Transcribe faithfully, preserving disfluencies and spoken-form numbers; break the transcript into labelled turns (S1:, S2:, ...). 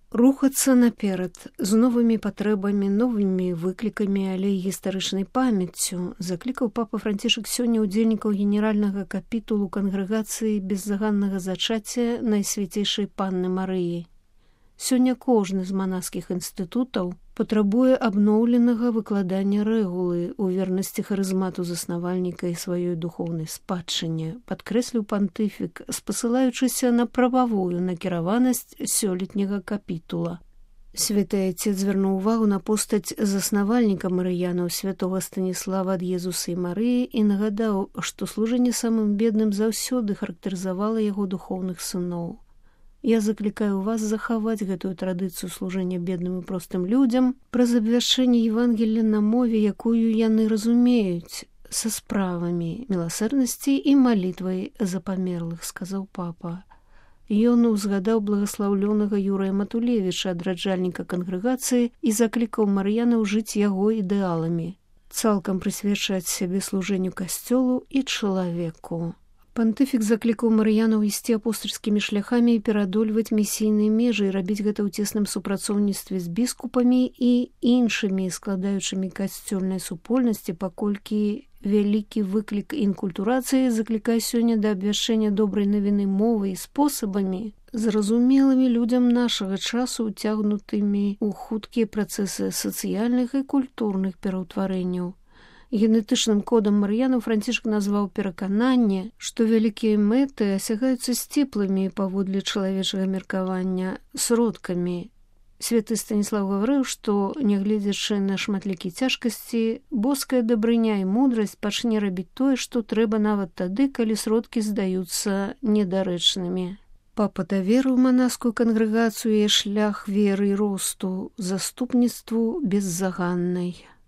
S1: Рухацца наперад з новымі патрэбамі, новымі выклікамі, але і гістарычнай памяццю заклікаў папа Францішак сёння ўдзельнікаў генеральнага капітулу кангрэгацыі беззаганнага зачацця Найсвяцейшай Панны Марыі. Сёння кожны з манаскіх інстытутаў патрабуе абноўленага выкладання рэгулы ў вернасці харызмату заснавальніка і сваёй духоўнай спадчыне, падкрэсліў пантыфік, спасылаючыся на прававую накіраванасць сёлетняга капітула. Святы Айцец звярнуў увагу на постаць заснавальніка марыянаў святога Станіслава ад Езуса і Марыі і нагадаў, што служэнне самым бедным заўсёды характарызавала яго духоўных сыноў. Я заклікаю вас захаваць гэтую традыцыю служэння бедным і простым людзям праз абвяшчэнне Евангелля на мове, якую яны разумеюць, са справамі міласэрнасці і малітвай за памерлых, сказаў папа. Ён узгадаў благаслаўлёнага Юрыя Матулевіча, адраджальніка кангрэгацыі, і заклікаў марыянаў жыць яго ідэаламі, цалкам прысвячаць сябе служэнню касцёлу і чалавеку. Пантыфік заклікаў марыянаў ісці апостальскімі шляхамі і пераадольваць місійныя межы і рабіць гэта ў цесным супрацоўніцтве з біскупамі і іншымі складаючымі касцёльнай супольнасці, паколькі вялікі выклік інкультурацыі заклікае сёння да абвяшчэння добрай навіны мовы і спосабамі, зразумелымі людзям нашага часу, уцягнутымі ў хуткія працэсы сацыяльных і культурных пераўтварэнняў. Генетычным кодам марыянаў Францішак назваў перакананне, што вялікія мэты асягаюцца сціплымі паводле чалавечага меркавання сродкамі. Святы Станіслаў гаварыў, што, нягледзячы на шматлікія цяжкасці, боская дабрыня і мудрасць пачне рабіць тое, што трэба нават тады, калі сродкі здаюцца недарэчнымі. Папа даверыў манаскую кангрэгацыю і шлях веры і росту, заступніцтву беззаганнай.